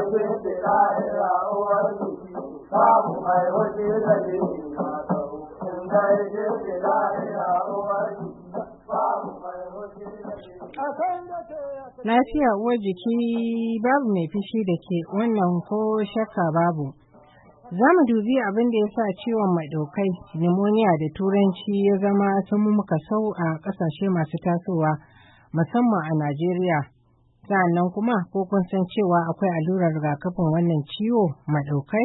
Lafiya uwar jiki babu mai fishi da ke, wannan ko shakka babu. Za mu dubi abin da ya sa ciwon maɗaukai pneumonia da turanci ya zama muka sau a ƙasashe masu tasowa musamman a Najeriya. Sa'annan kuma ko kun san cewa akwai allurar rigakafin wannan ciwo maɗaukai?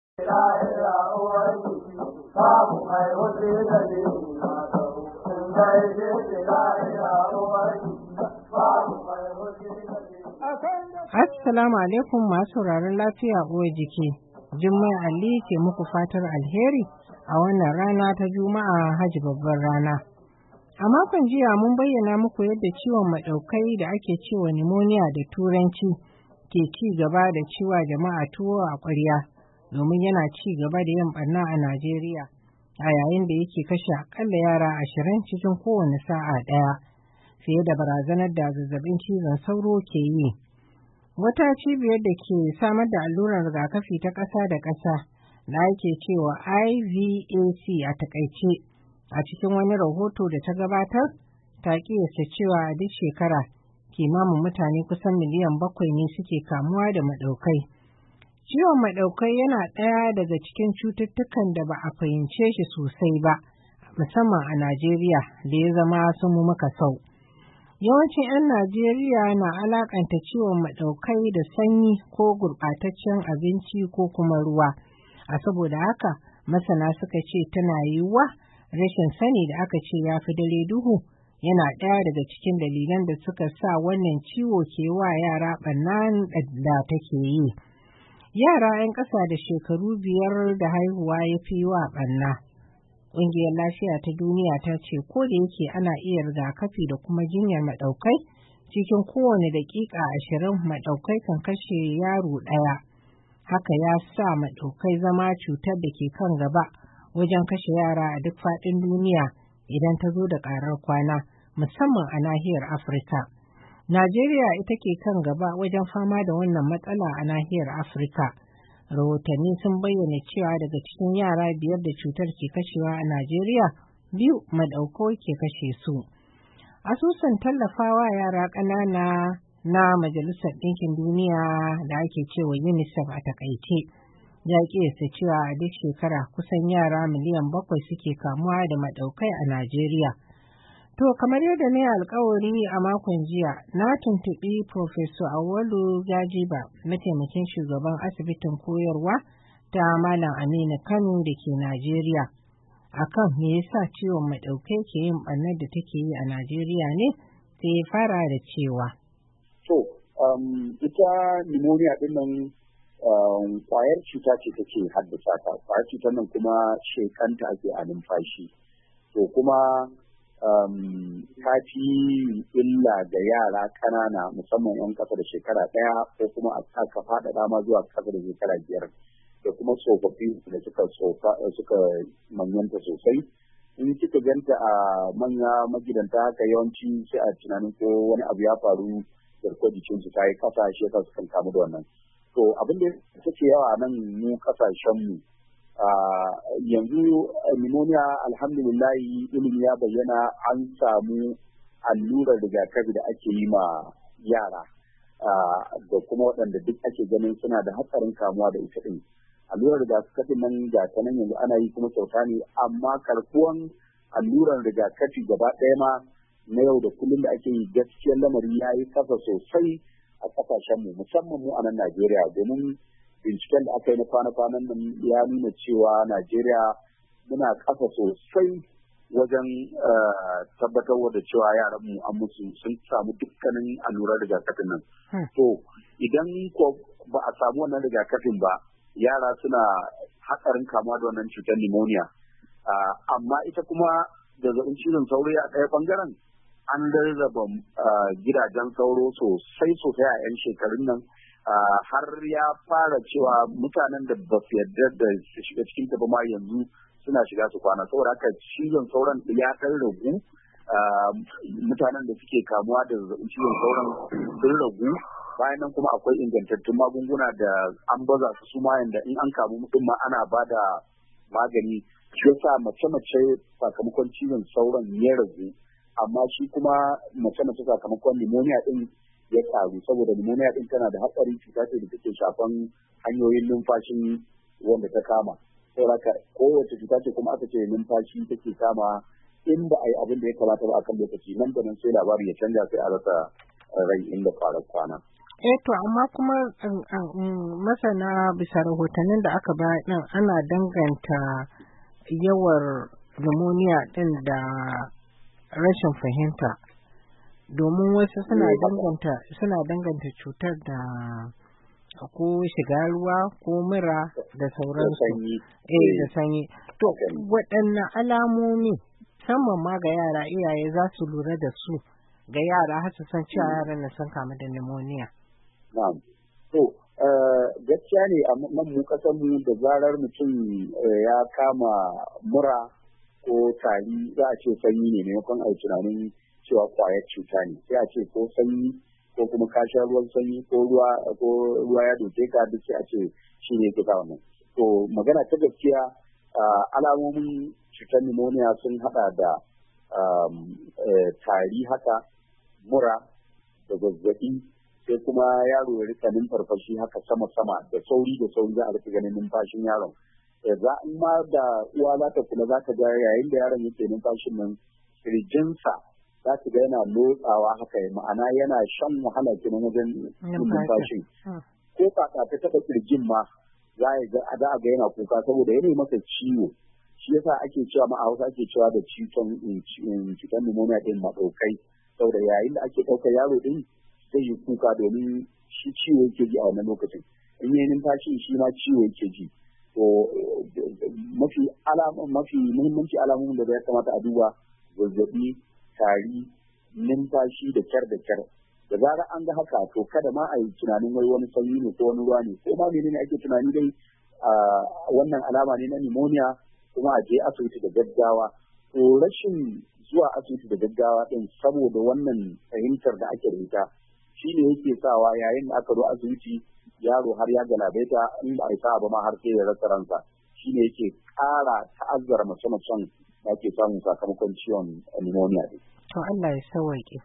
Assalamu alaikum masu sauraron lafiya uwar jiki. Jummai Ali ke muku fatar alheri a wannan rana ta Juma'a Hajji babbar rana. A makon jiya mun bayyana muku yadda ciwon maɗaukai da ake cewa pneumonia da turanci ke ci gaba da ciwa jama'a tuwo a ƙwarya domin yana ci gaba da yin ɓarna a Najeriya a yayin da yake kashe akalla yara 20 cikin kowane sa'a ɗaya fiye da barazanar da zazzabin cizon sauro ke yi. Wata cibiyar da ke samar da allurar rigakafi ta ƙasa da ƙasa da ake cewa IVAC a takaice a cikin wani rahoto da ta gabatar ta kiyasta cewa a duk shekara kimanin mutane kusan miliyan 7 ne suke kamuwa da maɗaukai. Ciwon maɗaukai yana ɗaya daga cikin cututtukan da ba a fahimce shi sosai ba musamman a Najeriya da ya zama muka sau. Yawancin 'yan Najeriya na alakanta ciwon maɗaukai da sanyi ko gurɓataccen abinci ko kuma ruwa. A saboda haka masana suka ce tana yiwuwa rashin sani da aka ce ya fi dare duhu yana ɗaya daga cikin dalilan da suka sa wannan ciwo ke wa yara ɓannan da take yi. Yara 'yan ƙasa da shekaru 5 da haihuwa ya fi wa ɓanna. Ƙungiyar Lafiya ta Duniya ta ce ko da yake ana iya rigakafi da kuma jinyar maɗaukai cikin kowane daƙiƙa 20 maɗaukai kan kashe yaro ɗaya. Haka ya sa maɗaukai zama cutar da ke kan gaba wajen kashe yara a duk faɗin duniya idan ta zo da ƙarar kwana musamman a nahiyar Afirka. Najeriya ita ke kan gaba wajen fama da wannan matsala a nahiyar Afirka. Rahotanni sun bayyana cewa daga cikin yara 5 da cutar ke kashewa a Najeriya 2 maɗaukai ke kashe su. Asusun tallafawa yara ƙanana na Majalisar Ɗinkin Duniya da ake cewa UNICEF a takaice ya ƙiyasta cewa a duk shekara kusan yara miliyan 7 suke kamuwa da maɗaukai a Najeriya. To kamar yadda na yi alkawari a makon jiya na tuntuɓi Professor Auwalu Gajiba, mataimakin shugaban asibitin koyarwa ta Malam Aminu Kano da ke Najeriya. Akan me yasa ciwon maɗaukai ke yin ɓarnar da take yi a Najeriya ne sai ya fara da cewa. To, ita pneumonia ɗin nan kwayar cuta ce take haddasa ta. Kwayar cutar nan kuma shekanta ake a numfashi. To kuma ta fi illa ga yara ƙanana musamman 'yan ƙasa da shekara 1 ko kuma aka faɗaɗa ma zuwa ƙasa da shekara 5 da kuma tsofaffi da suka manyanta sosai. In kika ganta a manya magidanta haka yawanci sai a tunanin ko wani abu ya faru garkuwar jikinsu ta yi ƙasa shi yasa sukan kamu da wannan. To abin da take yawa nan mu ƙasashenmu yanzu pneumonia alhamdulillah ilimi ya bayyana an samu allurar rigakafi da ake yi ma yara da kuma waɗanda duk ake ganin suna da hatsarin kamuwa da ita ɗin. Allurar rigakafi nan ga ta nan yanzu ana yi kuma kyauta ne, amma karkuwan allurar rigakafi gaba ɗaya ma na yau da kullum da ake yi gaskiyar lamari ya yi kasa sosai a ƙasashenmu musamman mu a nan Najeriya, domin binciken da aka yi na kwana-kwanan nan ya nuna cewa Najeriya muna ƙasa sosai wajen tabbatar da cewa yaranmu an musu sun samu dukkanin allurar rigakafin nan. To idan ko ba a samu wannan rigakafin ba yara suna hatsarin kamuwa da wannan cutar pneumonia. Amma ita kuma zazzabin cizon sauro a ɗaya ɓangaren an rarraba gidajen sauro sosai a 'yan shekarun nan. Har ya fara cewa mutanen da ba su yarda da su shiga cikin ta ba ma yanzu suna shiga su kwana, saboda haka cizon sauran ya ɗan ragu mutanen da suke kamuwa da zazzabin cizon sauran sun ragu. Bayan nan kuma akwai ingantattun magunguna da an baza su ma yanda in an kamu mutum ma ana ba da magani. Shi yasa mace-mace sakamakon cizon sauran ya ragu, amma shi kuma mace-mace sakamakon pneumonia din ya karu, saboda pneumonia din tana da hatsari, cuta ce da take shafan hanyoyin numfashin wanda ta kama. Saboda kowace cuta ce kuma aka ce numfashi take kama, in ba a yi abin da ya kamata ba a kan lokaci, nan da nan sai labari ya canja, sai a rasa rai inda fara kwana. To amma kuma masana bisa rahotannin da aka ba din ana danganta yawar pneumonia din da rashin fahimta, domin wasu suna danganta cutar da ko shiga ruwa ko mura da sauransu. Da sanyi. To waɗanne alamomi musamman ma ga yara iyaye za su lura da su ga yara har su san cewa yaran na sun kamu da pneumonia? Na'am. To gaskiya ne a nan mu kasan mu da zarar mutum ya kama mura ko tari za a ce sanyi ne, maimakon a yi tunanin cewa kwayar cuta ne, sai a ce ko sanyi ko kuma ka sha ruwan sanyi ko ruwa ya doke ka, duk sai a ce shi ne ke kawo nan. To magana ta gaskiya alamomin cutar pneumonia sun hada da tari haka, mura da zazzabi, sai kuma yaro ya rika numfarfashi haka sama-sama da sauri za a rika ganin numfashin yaron. Za in ma da uwa za ta kula za ta ga yayin da yaron yake numfashin nan kirjinsa za ta ga yana lotsawa haka, ma'ana yana shan wahala kenan wajen numfashin. Ko kaka ta taɓa kirjin ma za a ga yana kuka saboda yana masa ciwo. Shi yasa ake cewa ma a Hausa ake cewa da cutar pneumonia din maɗaukai, saboda yayin da ake ɗaukar yaro din zai yi kuka domin shi ciwo yake ji a wannan lokacin. In yi numfashi shi ma ciwo yake ji. To mafi muhimmanci alamomin da ya kamata a duba zazzabi, tari, numfashi da kyar. Da zarar an ga haka to kada ma a yi tunanin wai wani sanyi ne ko wani ruwa ne, ko ma menene ake tunani dai wannan alama ne na pneumonia, kuma a je asibiti da gaggawa. To rashin zuwa asibiti da gaggawa din saboda wannan fahimtar da ake da ita shi ne yake sawa yayin da aka zo asibiti yaro har ya galabaita, in ba a yi sa'a ba ma har sai ya rasa ransa. Shi ne yake ƙara ta'azzara mace-macen da ake samu sakamakon ciwon pneumonia din. To Allah ya sauwaƙe.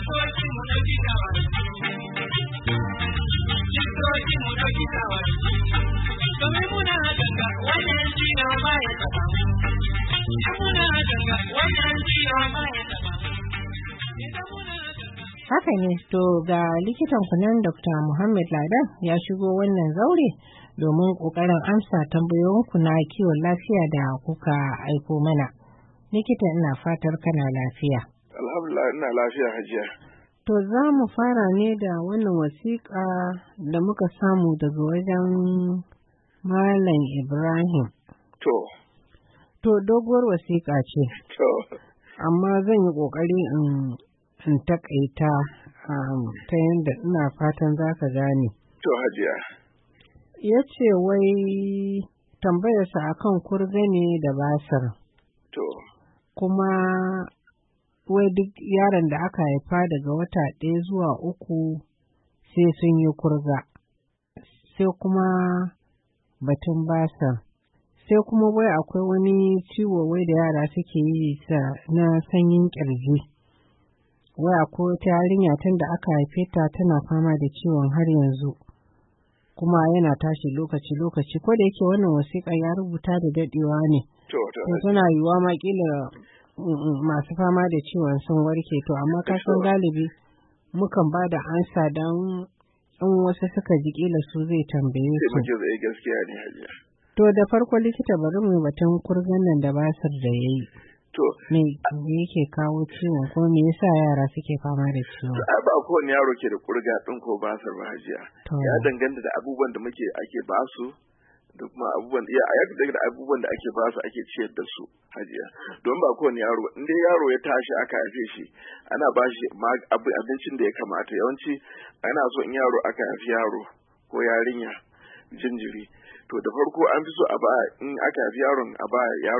Haka ne, to ga likitan kunan Dr. Muhammad Ladan ya shigo wannan zaure domin ƙoƙarin amsa tambayoyinku na kiwon lafiya da kuka aiko mana. Likita, ina fatar kana lafiya. Alhamdulillah, ina lafiya hajiya. To za mu fara ne da wannan wasiƙa da muka samu daga wajen Malam Ibrahim. To doguwar wasiƙa ce. Amma zan yi ƙoƙari in taƙaita ta yadda ina fatan za ka gane. To hajiya. Ya ce wai tambayarsa akan kurga ne da basir. Kuma wai duk yaron da aka haifa daga wata 1 zuwa 3 sai sun yi kurga. Sai kuma batun basir. Sai kuma wai akwai wani ciwo wai da yara suke yi na sanyin ƙirji. Wai akwai wata yarinya tun da aka haife ta tana fama da ciwon har yanzu. Kuma yana tashi lokaci-lokaci, ko da yake wannan wasiƙa ya rubuta da daɗewa ne. To suna yiwuwa ma ƙila masu fama da ciwon sun warke, to amma kasan galibi mukan ba da ansa don in wasu suka ji ƙila su zai tambaye su. Gaskiya ne hajiya. To da farko likita bari mu batun kurgan nan da basir da ya yi. Me yake kawo ciwon, ko me yasa yara suke fama da ciwon? Ba kowane yaro ke da kurga ɗin ko basir ba hajiya. Ya danganta da abubuwan da ake basu da kuma abubuwan da abubuwan da ake basu ake ciyar da su hajiya. Don ba kowane yaro, in dai yaro ya tashi aka haife shi ana ba shi abincin da ya kamata. Yawanci ana so in yaro aka haifi yaro ko yarinya jinjiri, to da farko an fi so a ba, in aka haifi yaron, a ba yaron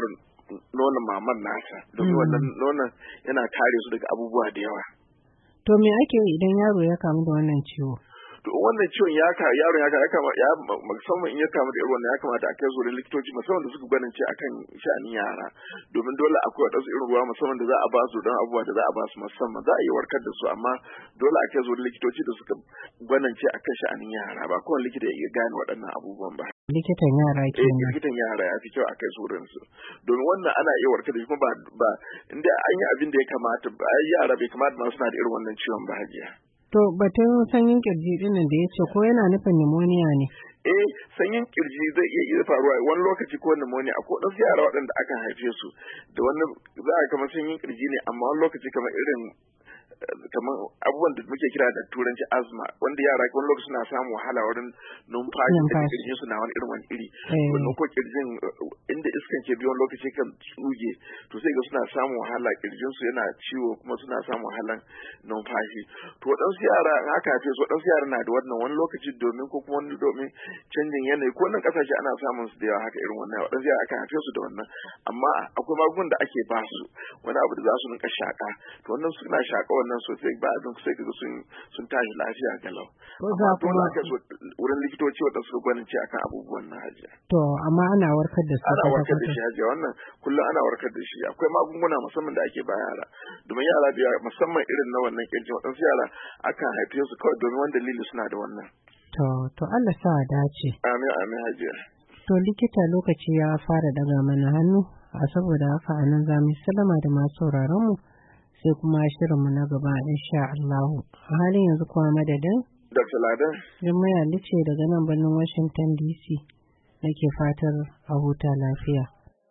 nonon maman nasa domin wannan nonon yana kare su daga abubuwa da yawa. To me ake yi idan yaro ya kamu da wannan ciwo? To wannan ciwon yaron ya musamman in ya kamu da irin wannan ya kamata a kai zuwa likitoci musamman da suka gwanince akan sha'anin yara domin dole akwai wadansu irin ruwa musamman da za a ba su don abubuwa da za a ba su musamman za a yi warkar da su amma dole a kai zuwa likitoci da suka gwanince akan sha'anin yara ba kowane likita ya iya gane waɗannan abubuwan ba. Likitan yara kenan. Likitan yara ya fi kyau a kai zuwa su domin wannan ana iya warkar da shi kuma ba inda an yi abin da ya kamata ba yara bai kamata ma suna da irin wannan ciwon ba hajiya. To batun sanyin kirji dinnan da ya ce ko yana nufin pneumonia ne? Sanyin kirji zai iya faruwa wani lokaci ko pneumonia akwai wasu yara waɗanda aka haife su da wani za a kamar sanyin kirji ne amma wani lokaci kamar irin kamar abubuwan da muke kira da turanci asma wanda yara wani lokaci suna samun wahala wurin numfashi da kirjin su na wani iri wannan ko kirjin inda iskan ke biyan lokaci kan tsuge to sai ga suna samun wahala kirjin su yana ciwo kuma suna samun wahalan numfashi to waɗansu yara haka haife su waɗansu yara na da wannan wani lokaci domin ko kuma wani domin canjin yanayi ko nan kasashe ana samun su da yawa haka irin wannan waɗansu yara aka haife su da wannan amma akwai magungunan da ake ba su wani abu da za su rinka shaka to wannan suna shaka wannan sosai ba abin sai kaga sun tashi lafiya galau amma dole aka zo wurin likitoci wanda su gwanin ce akan abubuwan na hajiya. To amma ana warkar da su. Ana warkar da shi hajiya wannan kullum ana warkar da shi akwai magunguna musamman da ake ba yara domin yara da musamman irin na wannan kirji waɗansu yara akan haife su kawai domin wani dalili suna da wannan. To Allah sa a dace. Amin hajiya. To likita lokaci ya fara daga mana hannu a saboda haka anan za mu sallama da masu sauraron mu sai kuma shirinmu na gaba insha Allah. A halin yanzu kuma madadin Dr. Ladan Jummai Ali ce daga nan birnin Washington DC nake fatar a huta lafiya.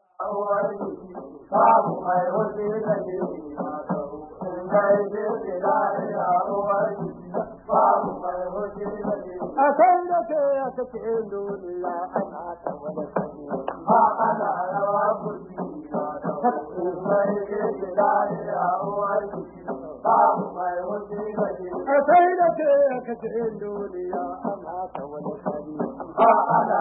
A san da ke ya kace duniya ana ta wani sani ba ana rawa kurji a sai da ke ya kace duniya ana ta wani sani ba ana